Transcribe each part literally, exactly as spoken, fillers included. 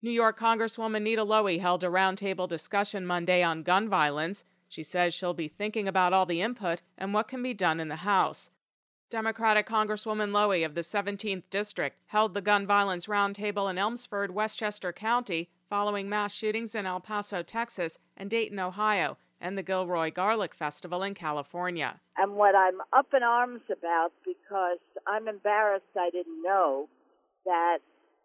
New York Congresswoman Nita Lowey held a roundtable discussion Monday on gun violence. She says she'll be thinking about all the input and what can be done in the House. Democratic Congresswoman Lowey of the seventeenth District held the gun violence roundtable in Elmsford, Westchester County, following mass shootings in El Paso, Texas, and Dayton, Ohio, and the Gilroy Garlic Festival in California. And what I'm up in arms about, because I'm embarrassed I didn't know, that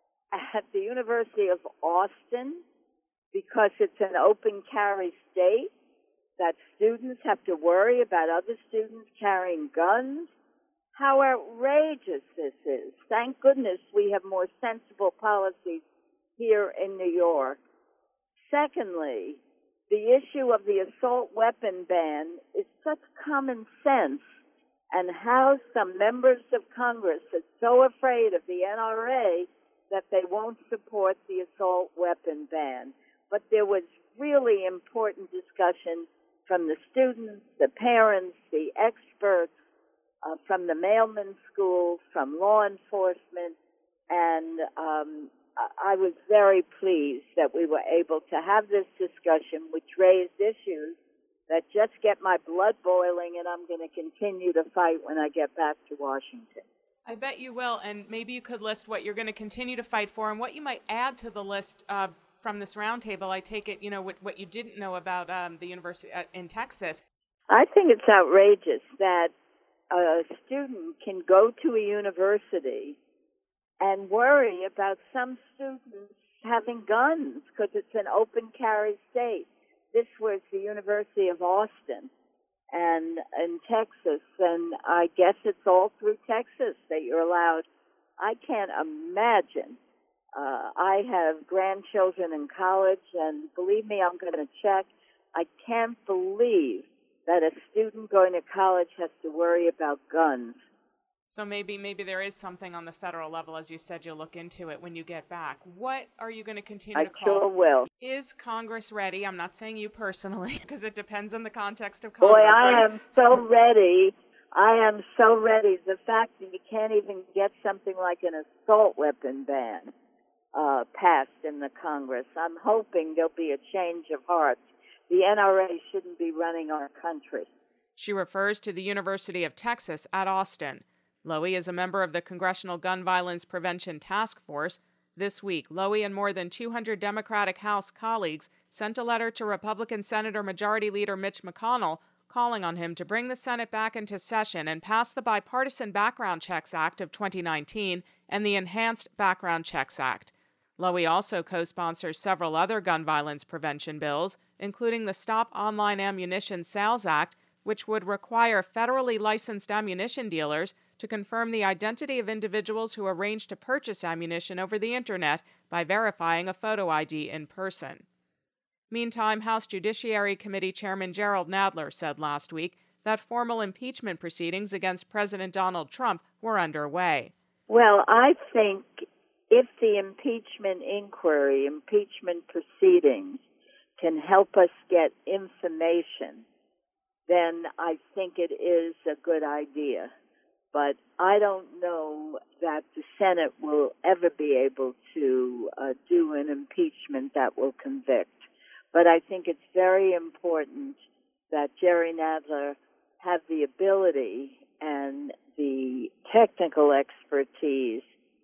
at the University of Austin, because it's an open carry state, that students have to worry about other students carrying guns. How outrageous this is. Thank goodness we have more sensible policies here in New York. Secondly, the issue of the assault weapon ban is such common sense, and how some members of Congress are so afraid of the N R A that they won't support the assault weapon ban. But there was really important discussion from the students, the parents, the experts, uh, from the mailman schools, from law enforcement, and um, I was very pleased that we were able to have this discussion, which raised issues that just get my blood boiling, and I'm going to continue to fight when I get back to Washington. I bet you will, and maybe you could list what you're going to continue to fight for and what you might add to the list uh, from this roundtable. I take it, you know, what, what you didn't know about um, the university uh, in Texas. I think it's outrageous that a student can go to a university and worry about some students having guns because it's an open carry state. This was the University of Austin and in Texas, and I guess it's all through Texas that you're allowed. I can't imagine. Uh, I have grandchildren in college, and believe me, I'm going to check. I can't believe that a student going to college has to worry about guns. So maybe maybe there is something on the federal level, as you said, you'll look into it when you get back. What are you going to continue I to call? I sure will. Is Congress ready? I'm not saying you personally, because it depends on the context of Congress. Boy, I right? am so ready. I am so ready. The fact that you can't even get something like an assault weapon ban uh, passed in the Congress, I'm hoping there'll be a change of heart. The N R A shouldn't be running our country. She refers to the University of Texas at Austin. Lowey is a member of the Congressional Gun Violence Prevention Task Force. This week, Lowey and more than two hundred Democratic House colleagues sent a letter to Republican Senator Majority Leader Mitch McConnell calling on him to bring the Senate back into session and pass the Bipartisan Background Checks Act of twenty nineteen and the Enhanced Background Checks Act. Lowey also co-sponsors several other gun violence prevention bills, including the Stop Online Ammunition Sales Act, which would require federally licensed ammunition dealers to confirm the identity of individuals who arrange to purchase ammunition over the Internet by verifying a photo I D in person. Meantime, House Judiciary Committee Chairman Gerald Nadler said last week that formal impeachment proceedings against President Donald Trump were underway. Well, I think if the impeachment inquiry, impeachment proceedings can help us get information, then I think it is a good idea. But I don't know that the Senate will ever be able to uh, do an impeachment that will convict. But I think it's very important that Jerry Nadler have the ability and the technical expertise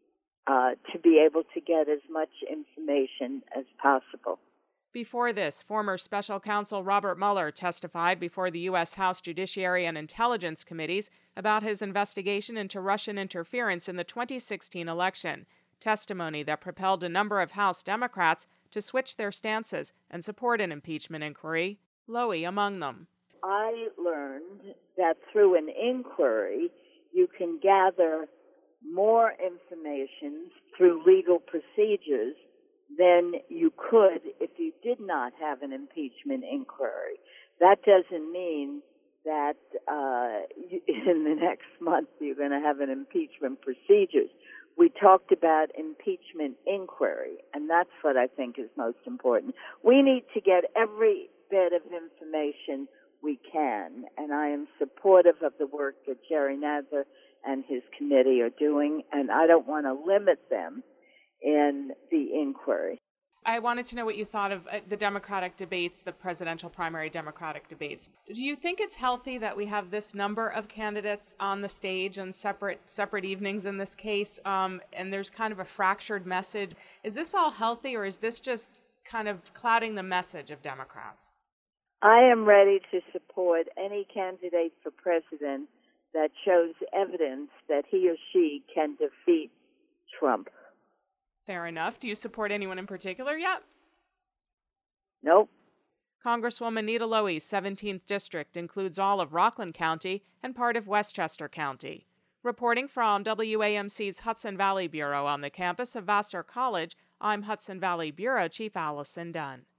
uh, to be able to get as much information as possible. Before this, former Special Counsel Robert Mueller testified before the U S House Judiciary and Intelligence Committees about his investigation into Russian interference in the twenty sixteen election, testimony that propelled a number of House Democrats to switch their stances and support an impeachment inquiry, Lowey among them. I learned that through an inquiry, you can gather more information through legal procedures than you could if you did not have an impeachment inquiry. That doesn't mean that uh, you, in the next month you're going to have an impeachment procedures. We talked about impeachment inquiry, and that's what I think is most important. We need to get every bit of information we can, and I am supportive of the work that Jerry Nadler and his committee are doing, and I don't want to limit them in the inquiry. I wanted to know what you thought of uh, the Democratic debates, the presidential primary Democratic debates. Do you think it's healthy that we have this number of candidates on the stage on separate separate evenings in this case, um, and there's kind of a fractured message? Is this all healthy, or is this just kind of clouding the message of Democrats? I am ready to support any candidate for president that shows evidence that he or she can defeat Trump. Fair enough. Do you support anyone in particular yet? Nope. Congresswoman Nita Lowey's seventeenth District includes all of Rockland County and part of Westchester County. Reporting from W A M C's Hudson Valley Bureau on the campus of Vassar College, I'm Hudson Valley Bureau Chief Allison Dunn.